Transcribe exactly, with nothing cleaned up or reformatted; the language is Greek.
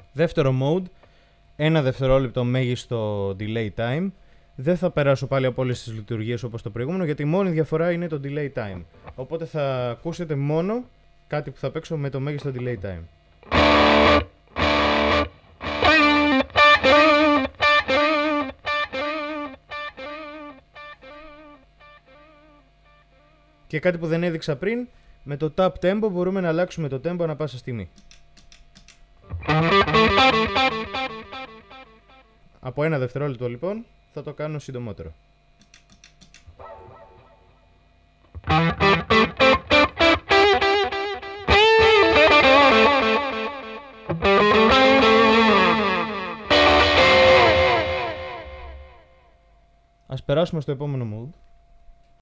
Δεύτερο mode, ένα δευτερόλεπτο μέγιστο delay time. Δεν θα περάσω πάλι από όλες τις λειτουργίες όπως το προηγούμενο, γιατί η μόνη διαφορά είναι το delay time. Οπότε θα ακούσετε μόνο κάτι που θα παίξω με το μέγιστο delay time. Και κάτι που δεν έδειξα πριν, με το tap tempo μπορούμε να αλλάξουμε το tempo ανά πάσα στιγμή. Από ένα δευτερόλεπτο λοιπόν θα το κάνω συντομότερο. Ας περάσουμε στο επόμενο mode.